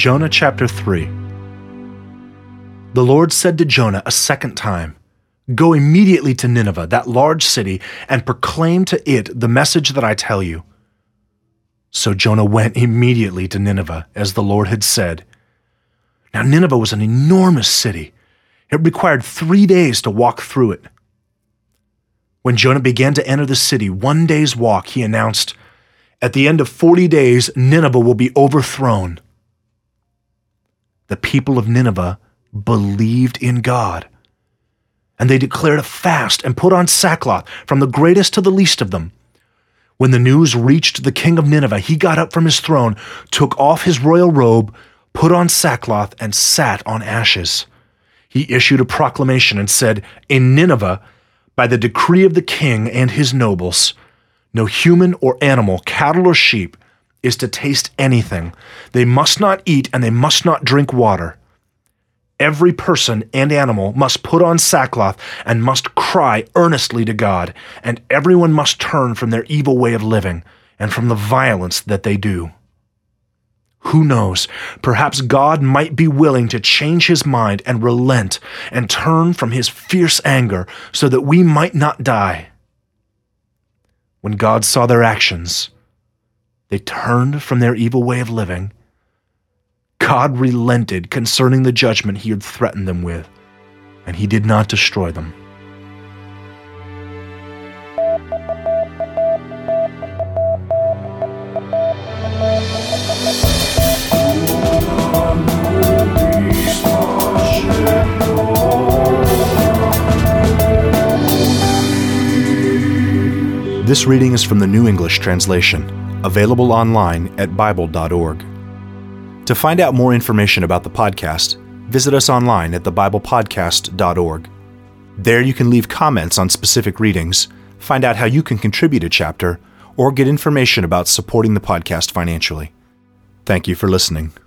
Jonah chapter 3. The Lord said to Jonah a second time, "Go immediately to Nineveh, that large city, and proclaim to it the message that I tell you." So Jonah went immediately to Nineveh, as the Lord had said. Now Nineveh was an enormous city. It required 3 days to walk through it. When Jonah began to enter the city, 1 day's walk, he announced, "At the end of 40 days, Nineveh will be overthrown." The people of Nineveh believed in God, and they declared a fast and put on sackcloth from the greatest to the least of them. When the news reached the king of Nineveh, he got up from his throne, took off his royal robe, put on sackcloth, and sat on ashes. He issued a proclamation and said, "In Nineveh, by the decree of the king and his nobles, no human or animal, cattle or sheep, is to taste anything. They must not eat and they must not drink water. Every person and animal must put on sackcloth and must cry earnestly to God, and everyone must turn from their evil way of living and from the violence that they do." Who knows, perhaps God might be willing to change his mind and relent and turn from his fierce anger so that we might not die. When God saw their actions, they turned from their evil way of living. God relented concerning the judgment he had threatened them with, and he did not destroy them. This reading is from the New English Translation, available online at bible.org. To find out more information about the podcast, visit us online at thebiblepodcast.org. There you can leave comments on specific readings, find out how you can contribute a chapter, or get information about supporting the podcast financially. Thank you for listening.